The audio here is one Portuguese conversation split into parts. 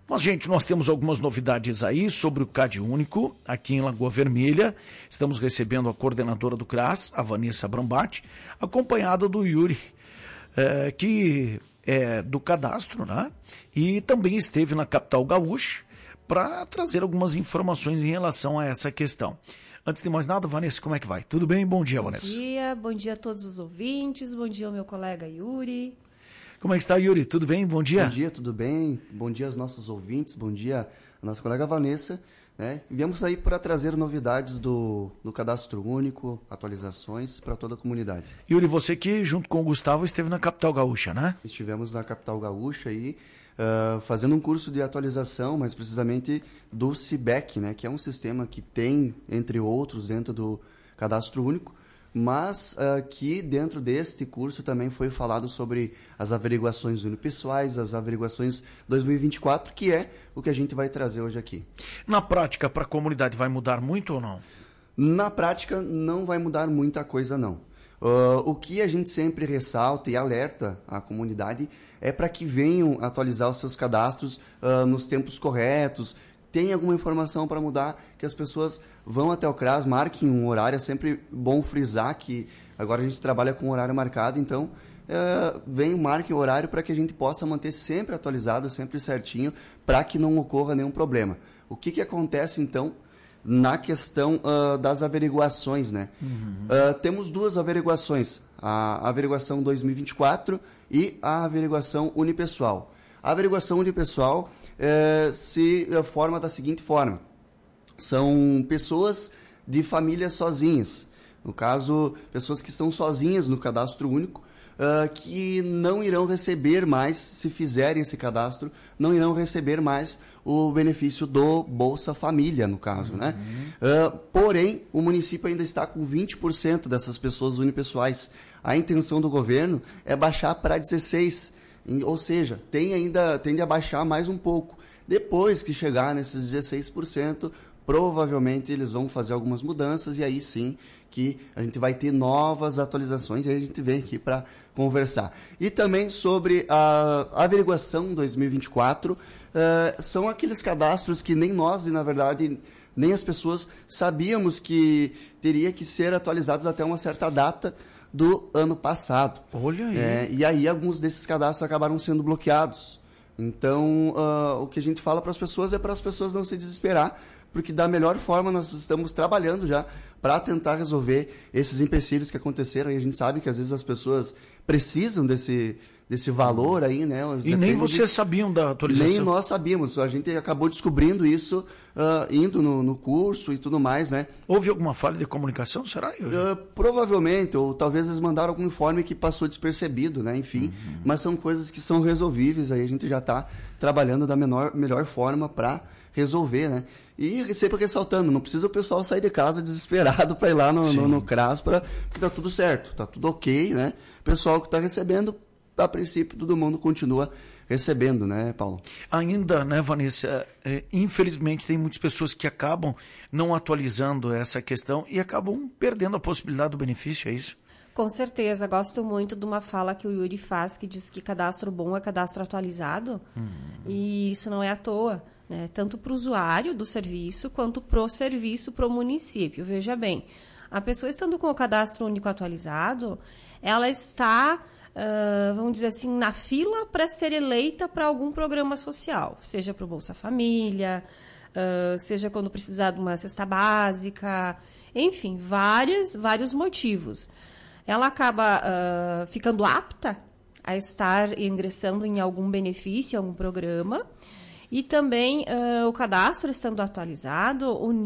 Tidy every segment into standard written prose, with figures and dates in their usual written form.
Mas, gente, nós temos algumas novidades aí sobre o CAD Único, aqui em Lagoa Vermelha. Estamos recebendo a coordenadora do CRAS, a Vanessa Brambati, acompanhada do Yuri, que é do cadastro, né? E também esteve na capital gaúcha para trazer algumas informações em relação a essa questão. Antes de mais nada, Vanessa, como é que vai? Tudo bem? Bom dia, Vanessa. Bom dia a todos os ouvintes, bom dia ao meu colega Yuri. Como é que está, Yuri? Tudo bem? Bom dia. Bom dia, tudo bem? Bom dia aos nossos ouvintes, bom dia à nossa colega Vanessa. Viemos aí para trazer novidades do Cadastro Único, atualizações para toda a comunidade. Yuri, você que, junto com o Gustavo, esteve na capital gaúcha, né? Estivemos na capital gaúcha aí, fazendo um curso de atualização, mais precisamente do CIBEC, né, que é um sistema que tem, entre outros, dentro do Cadastro Único, mas que dentro deste curso também foi falado sobre as averiguações unipessoais, as averiguações 2024, que é o que a gente vai trazer hoje aqui. Na prática, para a comunidade, vai mudar muito ou não? Na prática, não vai mudar muita coisa, não. O que a gente sempre ressalta e alerta a comunidade é para que venham atualizar os seus cadastros nos tempos corretos. Tem alguma informação para mudar, que as pessoas vão até o CRAS, marquem um horário. É sempre bom frisar que agora a gente trabalha com horário marcado, então marquem o horário para que a gente possa manter sempre atualizado, sempre certinho, para que não ocorra nenhum problema. O que acontece, então, na questão das averiguações, né? Temos duas averiguações, a averiguação 2024 e a averiguação unipessoal. A averiguação unipessoal se forma da seguinte forma: são pessoas de famílias sozinhas, no caso, pessoas que estão sozinhas no cadastro único, que não irão receber mais, se fizerem esse cadastro, não irão receber mais o benefício do Bolsa Família, no caso, né? Porém, o município ainda está com 20% dessas pessoas unipessoais. A intenção do governo é baixar para 16%. Ou seja, tende a baixar mais um pouco. Depois que chegar nesses 16%, provavelmente eles vão fazer algumas mudanças e aí sim que a gente vai ter novas atualizações e aí a gente vem aqui para conversar. E também sobre a averiguação 2024, são aqueles cadastros que nem nós, e na verdade nem as pessoas sabíamos que teria que ser atualizados até uma certa data do ano passado. Olha aí. E aí alguns desses cadastros acabaram sendo bloqueados. Então, o que a gente fala para as pessoas é para as pessoas não se desesperar, porque da melhor forma nós estamos trabalhando já para tentar resolver esses empecilhos que aconteceram. E a gente sabe que às vezes as pessoas precisam desse valor aí, né? E nem vocês sabiam da atualização. Nem nós sabíamos. A gente acabou descobrindo isso indo no curso e tudo mais, né? Houve alguma falha de comunicação, será? Provavelmente, ou talvez eles mandaram algum informe que passou despercebido, né? Enfim, mas são coisas que são resolvíveis, aí a gente já está trabalhando da melhor forma para resolver, né? E sempre ressaltando, não precisa o pessoal sair de casa desesperado para ir lá no CRAS, porque tá tudo certo, tá tudo ok, né? O pessoal que está recebendo, a princípio, todo mundo continua recebendo, né, Paulo? Ainda, né, Vanessa, infelizmente tem muitas pessoas que acabam não atualizando essa questão e acabam perdendo a possibilidade do benefício, é isso? Com certeza, gosto muito de uma fala que o Yuri faz, que diz que cadastro bom é cadastro atualizado, e isso não é à toa, né? Tanto para o usuário do serviço, quanto para o serviço, para o município. Veja bem, a pessoa estando com o cadastro único atualizado, ela está vamos dizer assim, na fila para ser eleita para algum programa social, seja para o Bolsa Família, seja quando precisar de uma cesta básica, enfim, vários motivos. Ela acaba ficando apta a estar ingressando em algum benefício, algum programa, e também o cadastro estando atualizado,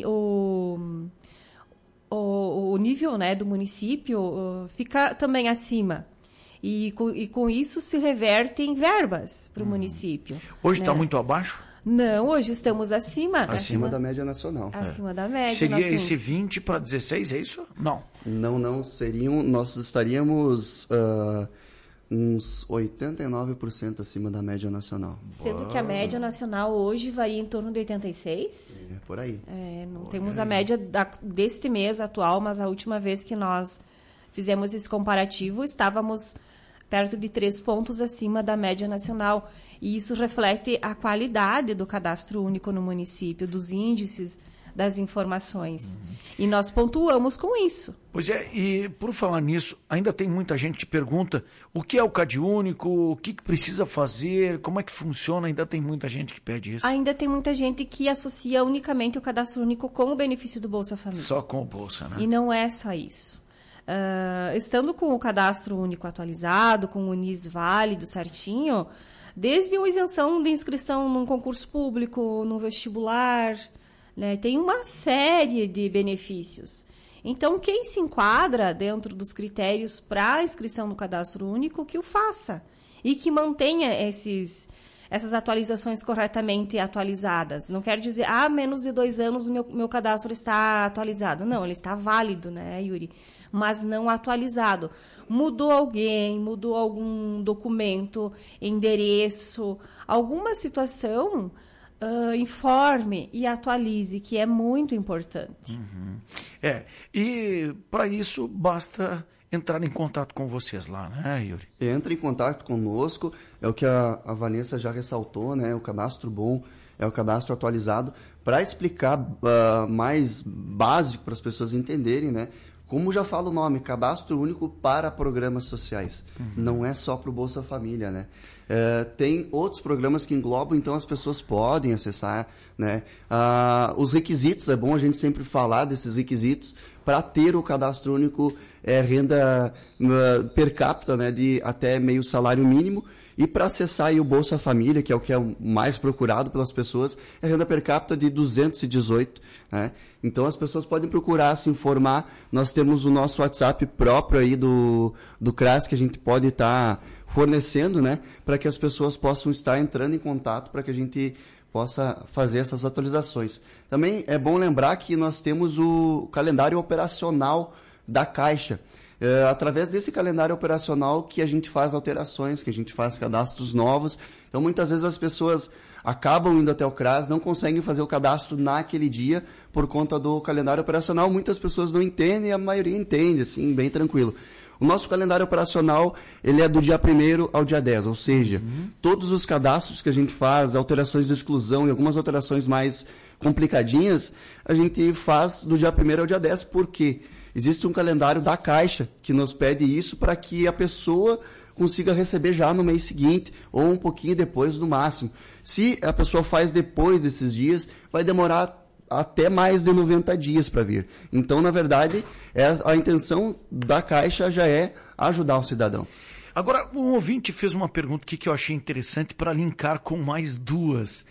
o nível, né, do município fica também acima. E com isso se reverte em verbas para o município. Hoje está muito abaixo? Não, hoje estamos acima. Acima da média nacional. Acima da média. Seria esse 20 para 16, é isso? Não. Não, nós estaríamos uns 89% acima da média nacional. Sendo que a média nacional hoje varia em torno de 86? Por aí. Não temos a média deste mês atual, mas a última vez que nós fizemos esse comparativo, estávamos perto de 3 pontos acima da média nacional. E isso reflete a qualidade do cadastro único no município, dos índices, das informações. E nós pontuamos com isso. Pois é, e por falar nisso, ainda tem muita gente que pergunta o que é o CadÚnico, o que precisa fazer, como é que funciona, ainda tem muita gente que pede isso. Ainda tem muita gente que associa unicamente o cadastro único com o benefício do Bolsa Família. Só com o Bolsa, né? E não é só isso. Estando com o cadastro único atualizado, com o UNIS válido certinho, desde uma isenção de inscrição num concurso público, no vestibular, né, tem uma série de benefícios. Então, quem se enquadra dentro dos critérios para a inscrição no cadastro único, que o faça. E que mantenha essas atualizações corretamente atualizadas. Não quer dizer, menos de 2 anos o meu cadastro está atualizado. Não, ele está válido, né, Yuri? Mas não atualizado. Mudou alguém, mudou algum documento, endereço, alguma situação, informe e atualize, que é muito importante. E para isso basta entrar em contato com vocês lá, né, Yuri? Entra em contato conosco, é o que a Vanessa já ressaltou, né? O cadastro bom é o cadastro atualizado, para explicar mais básico para as pessoas entenderem, né? Como já fala o nome, cadastro único para programas sociais. Não é só para o Bolsa Família, né? Tem outros programas que englobam, então as pessoas podem acessar, né? Os requisitos, é bom a gente sempre falar desses requisitos para ter o cadastro único, renda per capita, né? De até meio salário mínimo. E para acessar aí o Bolsa Família, que é o que é o mais procurado pelas pessoas, é renda per capita de 218, né? Então as pessoas podem procurar se informar. Nós temos o nosso WhatsApp próprio aí do CRAS, que a gente pode estar fornecendo, né? Para que as pessoas possam estar entrando em contato, para que a gente possa fazer essas atualizações. Também é bom lembrar que nós temos o calendário operacional da Caixa. Através desse calendário operacional que a gente faz alterações, que a gente faz cadastros novos. Então, muitas vezes as pessoas acabam indo até o CRAS, não conseguem fazer o cadastro naquele dia por conta do calendário operacional. Muitas pessoas não entendem, a maioria entende, assim, bem tranquilo. O nosso calendário operacional, ele é do dia 1º ao dia 10, ou seja, todos os cadastros que a gente faz, alterações de exclusão e algumas alterações mais complicadinhas, a gente faz do dia 1º ao dia 10, por quê? Existe um calendário da Caixa que nos pede isso para que a pessoa consiga receber já no mês seguinte ou um pouquinho depois no máximo. Se a pessoa faz depois desses dias, vai demorar até mais de 90 dias para vir. Então, na verdade, a intenção da Caixa já é ajudar o cidadão. Agora, um ouvinte fez uma pergunta aqui que eu achei interessante para linkar com mais duas.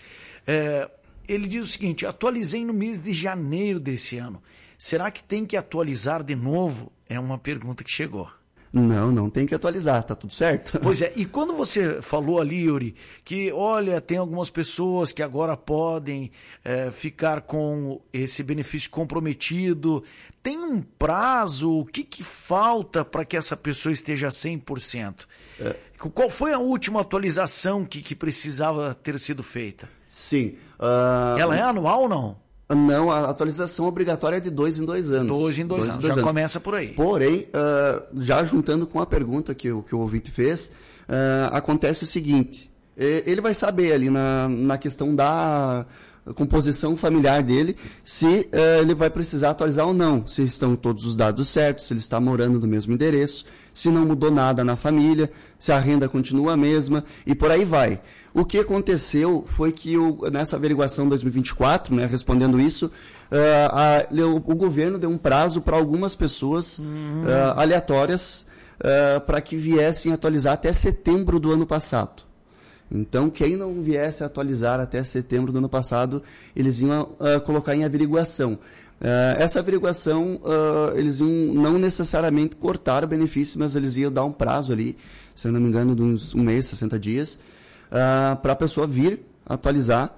Ele diz o seguinte: atualizei no mês de janeiro desse ano. Será que tem que atualizar de novo? É uma pergunta que chegou. Não tem que atualizar, tá tudo certo. Pois é, e quando você falou ali, Yuri, que olha, tem algumas pessoas que agora podem ficar com esse benefício comprometido, tem um prazo? O que falta para que essa pessoa esteja 100%? Qual foi a última atualização que precisava ter sido feita? Sim. Ela é anual ou não? Não, a atualização obrigatória é de 2 em 2 anos. 2 em 2 anos, já começa por aí. Porém, já juntando com a pergunta que o ouvinte fez, acontece o seguinte: ele vai saber ali na questão da composição familiar dele se ele vai precisar atualizar ou não, se estão todos os dados certos, se ele está morando no mesmo endereço, se não mudou nada na família, se a renda continua a mesma e por aí vai. O que aconteceu foi que nessa averiguação 2024, né, respondendo isso, o governo deu um prazo para algumas pessoas aleatórias para que viessem atualizar até setembro do ano passado. Então, quem não viesse atualizar até setembro do ano passado, eles iam colocar em averiguação. Essa averiguação, eles iam não necessariamente cortar o benefício, mas eles iam dar um prazo ali, se eu não me engano, de uns 1 mês, 60 dias, para a pessoa vir atualizar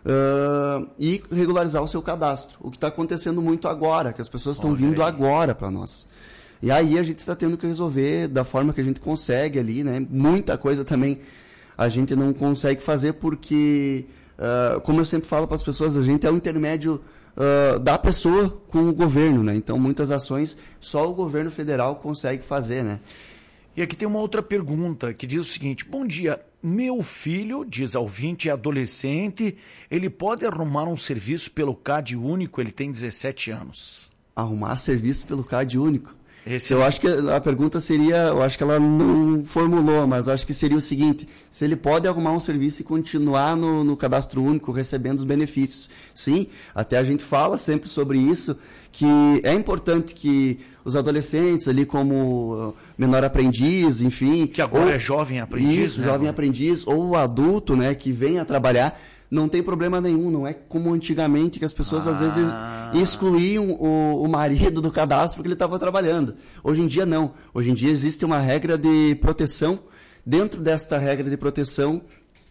e regularizar o seu cadastro. O que está acontecendo muito agora, que as pessoas estão vindo agora para nós. E aí a gente está tendo que resolver da forma que a gente consegue ali, né? Muita coisa também a gente não consegue fazer porque, como eu sempre falo para as pessoas, a gente é o intermédio da pessoa com o governo, né? Então, muitas ações só o governo federal consegue fazer, né? E aqui tem uma outra pergunta que diz o seguinte: bom dia, meu filho, diz a ouvinte, é adolescente, ele pode arrumar um serviço pelo CAD único, ele tem 17 anos. Arrumar serviço pelo CAD único? Esse eu acho que a pergunta seria, eu acho que ela não formulou, mas acho que seria o seguinte, se ele pode arrumar um serviço e continuar no cadastro único recebendo os benefícios. Sim, até a gente fala sempre sobre isso, que é importante que os adolescentes ali como menor aprendiz, enfim... Que agora é jovem aprendiz, isso, né? Jovem aprendiz, ou o adulto, né, que vem a trabalhar, não tem problema nenhum, não é como antigamente que as pessoas às vezes excluíam o marido do cadastro porque ele estava trabalhando. Hoje em dia não. Hoje em dia existe uma regra de proteção. Dentro desta regra de proteção,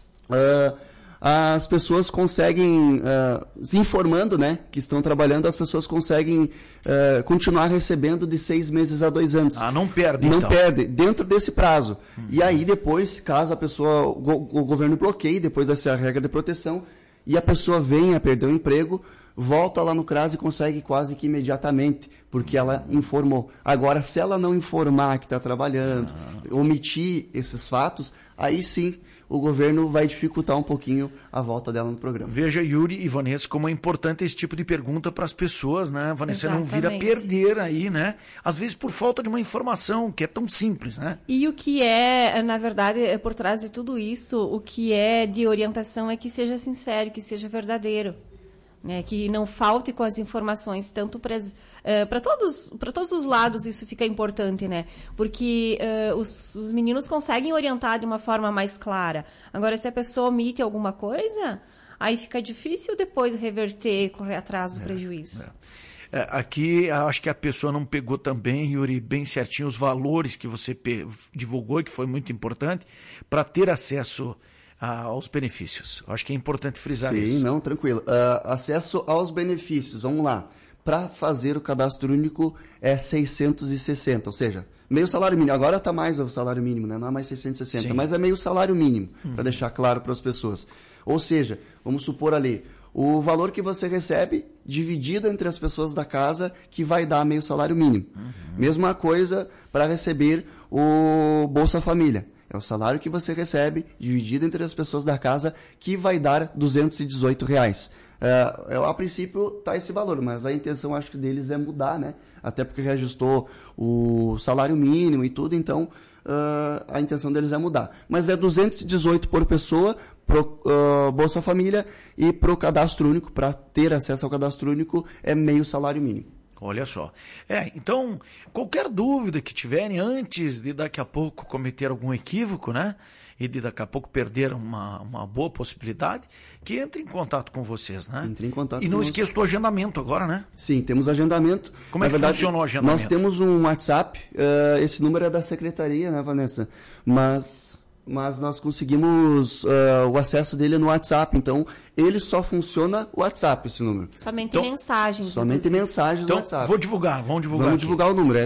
as pessoas conseguem, se informando, né, que estão trabalhando, as pessoas conseguem continuar recebendo de 6 meses a 2 anos. Não perde, Não então. perde, dentro desse prazo. E aí depois, caso a pessoa, o governo bloqueie, depois dessa regra de proteção, e a pessoa venha a perder o emprego, volta lá no CRAS e consegue quase que imediatamente, porque ela informou. Agora, se ela não informar que está trabalhando, omitir esses fatos, aí sim o governo vai dificultar um pouquinho a volta dela no programa. Veja, Yuri e Vanessa, como é importante esse tipo de pergunta para as pessoas, né? Vanessa, Exatamente. não vira perder aí, né? Às vezes por falta de uma informação que é tão simples, né? E o que é, na verdade, por trás de tudo isso, o que é de orientação é que seja sincero, que seja verdadeiro. Né, que não falte com as informações, tanto para todos os lados isso fica importante, né? Porque os meninos conseguem orientar de uma forma mais clara. Agora, se a pessoa omite alguma coisa, aí fica difícil depois reverter, correr atrás do prejuízo. Aqui, acho que a pessoa não pegou também, Yuri, bem certinho os valores que você divulgou, que foi muito importante, para ter acesso aos benefícios. Acho que é importante frisar isso. Sim, não, tranquilo. Acesso aos benefícios, vamos lá. Para fazer o cadastro único é 660, ou seja, meio salário mínimo. Agora está mais o salário mínimo, né? Não é mais 660, Sim. mas é meio salário mínimo, para deixar claro para as pessoas. Ou seja, vamos supor ali, o valor que você recebe dividido entre as pessoas da casa, que vai dar meio salário mínimo. Mesma coisa para receber o Bolsa Família. É o salário que você recebe, dividido entre as pessoas da casa, que vai dar R$ 218. A princípio está esse valor, mas a intenção, acho que deles é mudar, né? Até porque reajustou o salário mínimo e tudo, então a intenção deles é mudar. Mas é 218 por pessoa, pro Bolsa Família, e para o cadastro único, para ter acesso ao cadastro único, é meio salário mínimo. Olha só. Então, qualquer dúvida que tiverem antes de daqui a pouco cometer algum equívoco, né? E de daqui a pouco perder uma boa possibilidade, que entre em contato com vocês, né? Entre em contato e não esqueça do agendamento agora, né? Sim, temos agendamento. Como é que funciona o agendamento? Nós temos um WhatsApp, esse número é da secretaria, né, Vanessa? Mas nós conseguimos o acesso dele no WhatsApp, então ele só funciona o WhatsApp, esse número. Somente mensagens. Somente mensagens no WhatsApp. Vamos divulgar Vamos divulgar o número, é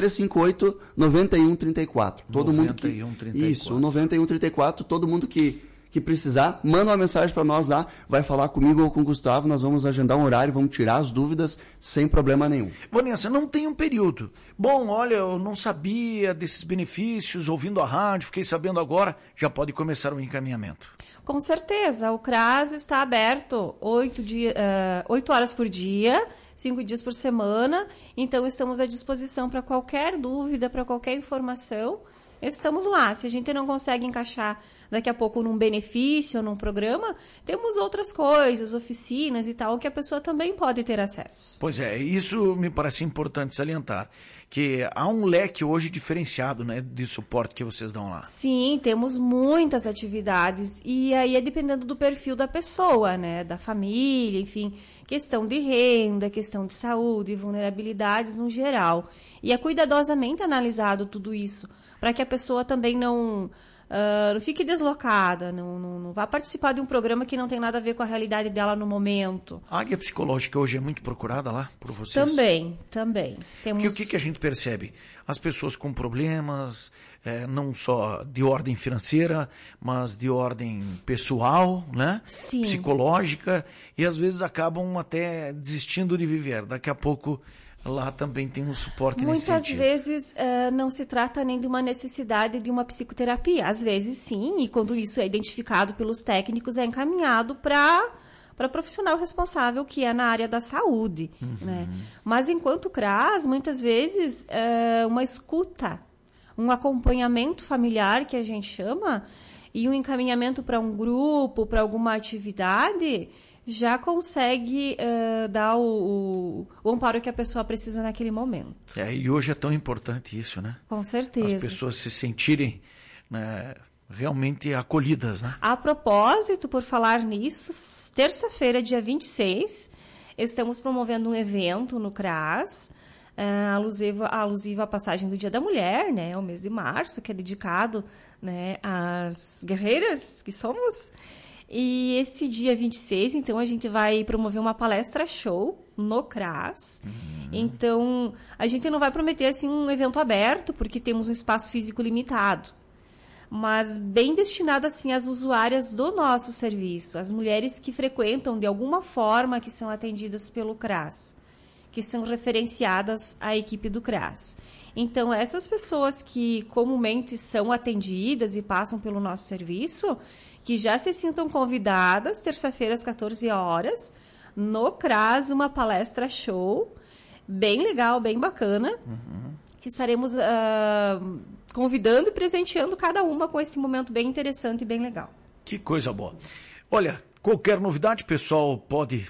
3358-9134. Todo mundo que... 9134. Isso, o 9134, todo mundo que precisar, manda uma mensagem para nós lá, vai falar comigo ou com o Gustavo, nós vamos agendar um horário, vamos tirar as dúvidas sem problema nenhum. Vanessa, não tem um período. Bom, olha, eu não sabia desses benefícios, ouvindo a rádio, fiquei sabendo agora, já pode começar o encaminhamento. Com certeza, o CRAS está aberto 8 horas por dia, 5 dias por semana, então estamos à disposição para qualquer dúvida, para qualquer informação. Estamos lá. Se a gente não consegue encaixar daqui a pouco num benefício, num programa, temos outras coisas, oficinas e tal, que a pessoa também pode ter acesso. Pois é, isso me parece importante salientar, que há um leque hoje diferenciado, né, de suporte que vocês dão lá. Sim, temos muitas atividades e aí é dependendo do perfil da pessoa, né, da família, enfim, questão de renda, questão de saúde, vulnerabilidades no geral. E é cuidadosamente analisado tudo isso, para que a pessoa também não fique deslocada, não vá participar de um programa que não tem nada a ver com a realidade dela no momento. A área psicológica hoje é muito procurada lá por vocês? Também. Porque o que a gente percebe? As pessoas com problemas, não só de ordem financeira, mas de ordem pessoal, né? Sim. Psicológica, e às vezes acabam até desistindo de viver. Daqui a pouco lá também tem um suporte nesse Muitas sentido. vezes não se trata nem de uma necessidade de uma psicoterapia. Às vezes sim, e quando isso é identificado pelos técnicos, é encaminhado para profissional responsável, que é na área da saúde. Né? Mas enquanto CRAS, muitas vezes uma escuta, um acompanhamento familiar, que a gente chama, e um encaminhamento para um grupo, para alguma atividade, já consegue dar o amparo que a pessoa precisa naquele momento. E hoje é tão importante isso, né? Com certeza. As pessoas se sentirem, né, realmente acolhidas, né? A propósito, por falar nisso, terça-feira, dia 26, estamos promovendo um evento no CRAS, alusivo à passagem do Dia da Mulher, né? O mês de março, que é dedicado, né, às guerreiras que somos. E esse dia 26, então, a gente vai promover uma palestra show no CRAS. Então, a gente não vai prometer assim, um evento aberto, porque temos um espaço físico limitado, mas bem destinado assim, às usuárias do nosso serviço, as mulheres que frequentam de alguma forma, que são atendidas pelo CRAS, que são referenciadas à equipe do CRAS. Então, essas pessoas que comumente são atendidas e passam pelo nosso serviço, que já se sintam convidadas, terça-feira às 14 horas, no CRAS, uma palestra show, bem legal, bem bacana, que estaremos convidando e presenteando cada uma com esse momento bem interessante e bem legal. Que coisa boa. Olha, qualquer novidade, pessoal, pode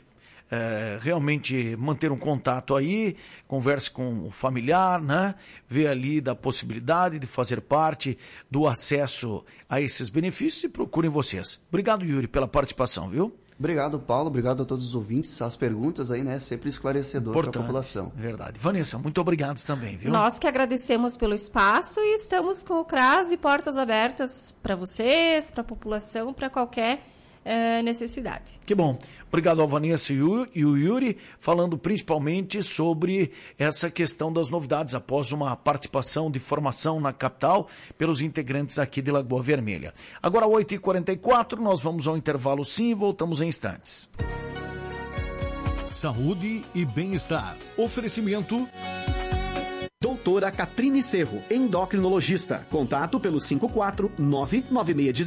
realmente manter um contato aí, converse com o familiar, né? Vê ali da possibilidade de fazer parte do acesso a esses benefícios e procurem vocês. Obrigado, Yuri, pela participação, viu? Obrigado, Paulo. Obrigado a todos os ouvintes. As perguntas aí, né? Sempre esclarecedor para a população. Verdade. Vanessa, muito obrigado também, viu? Nós que agradecemos pelo espaço e estamos com o CRAS e portas abertas para vocês, para a população, para qualquer necessidade. Que bom. Obrigado ao Vanessa e o Yuri, falando principalmente sobre essa questão das novidades após uma participação de formação na capital pelos integrantes aqui de Lagoa Vermelha. Agora, 8h44, nós vamos ao intervalo sim e voltamos em instantes. Saúde e bem-estar. Oferecimento... Doutora Catrine Cerro, endocrinologista. Contato pelo 54996